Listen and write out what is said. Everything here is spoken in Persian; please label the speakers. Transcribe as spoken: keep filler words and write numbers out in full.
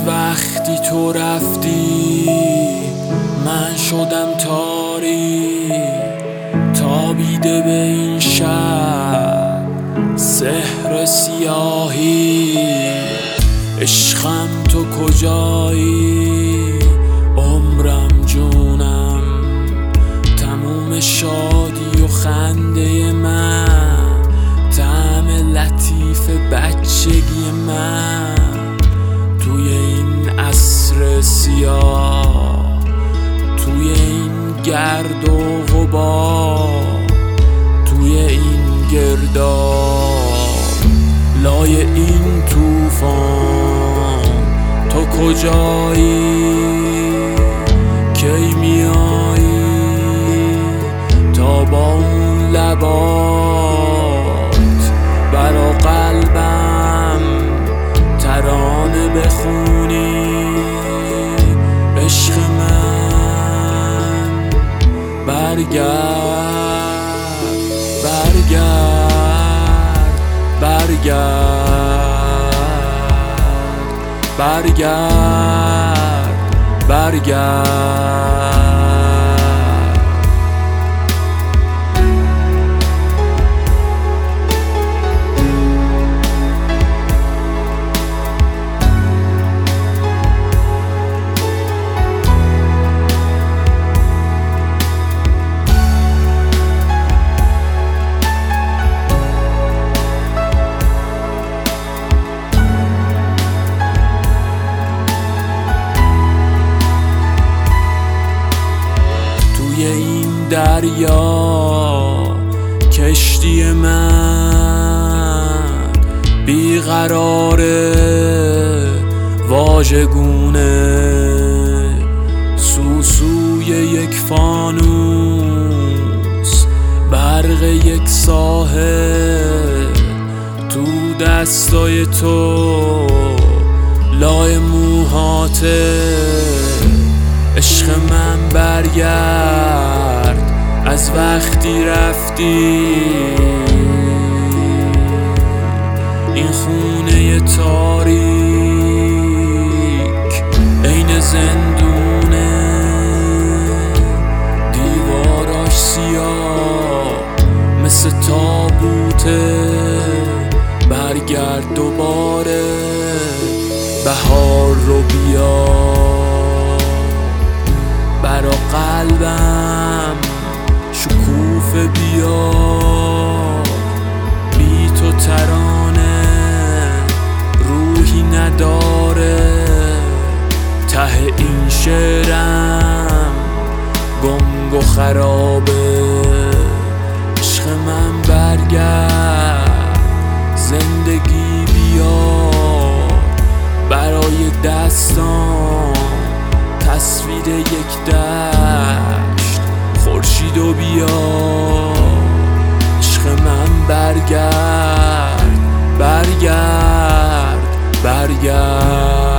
Speaker 1: وقتی تو رفتی من شدم تاریک، تابیده به این شب سحر سیاهی. عشقم تو کجایی؟ عمرم جونم تموم شادی و خنده من، طعم لطیف بچگی من توی این عصر سیاه، توی این گرد و غبار، توی این گرداب، لای این طوفان. تو کجایی؟ کی میایی تا با اون لبات برا قلبم ترانه بخونی؟ عشق من برگرد، برگرد، برگرد، برگرد، برگرد. توی این دریا کشتی من بیقراره، واژگونه سوسوی یک فانوس، برق یک ساحل تو دستای تو، لای موهاته. عشق من برگرد از وقتی رفتی، این خونه تاریک عین زندونه، دیواراش سیاه مثل تابوته. برگرد دوباره، بهار رو بیار برا قلبم، شکوفه بیار. بی تو ترانه روحی نداره، ته این شعرم گنگ و خرابه. عشق من برگرد، زندگی بیار برای دستان، تصویر یک دشت خورشید و بیار. عشق من برگرد، برگرد، برگرد.